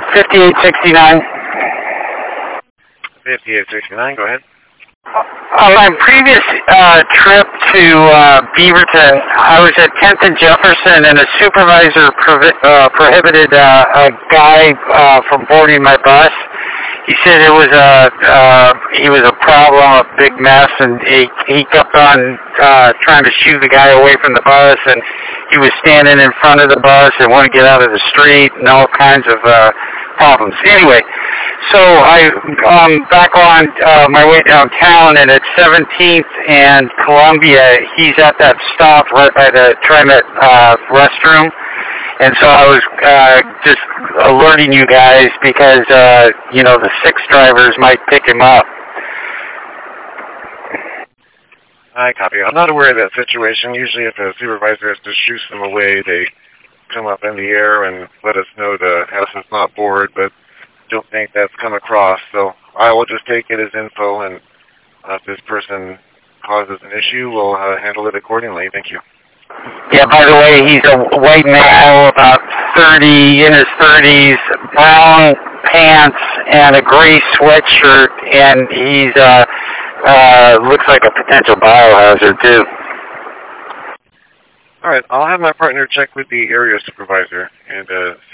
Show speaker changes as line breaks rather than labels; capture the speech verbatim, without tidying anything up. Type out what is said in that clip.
fifty-eight sixty-nine.
fifty-eight sixty-nine, go ahead.
On my previous uh, trip to uh, Beaverton, I was at tenth and Jefferson, and a supervisor provi uh, prohibited uh, a guy uh, from boarding my bus. He said it was a uh, he was a problem, a big mess, and he he kept on uh, trying to shoo the guy away from the bus, and he was standing in front of the bus and wanted to get out of the street, and all kinds of uh, problems. Anyway, so I um back on uh, my way downtown, and at seventeenth and Columbia, he's at that stop right by the TriMet uh, restroom. And so I was uh, just alerting you guys because, uh, you know, the six drivers might pick him up.
I copy. I'm not aware of that situation. Usually if a supervisor has to shoo them away, they come up in the air and let us know to ask us not board, but don't think that's come across. So I will just take it as info, and uh, if this person causes an issue, we'll uh, handle it accordingly. Thank you.
Yeah, by the way, he's a white male, about thirty, in his thirties, brown pants and a gray sweatshirt, and he's, uh, uh, looks like a potential biohazard, too.
All right, I'll have my partner check with the area supervisor and uh,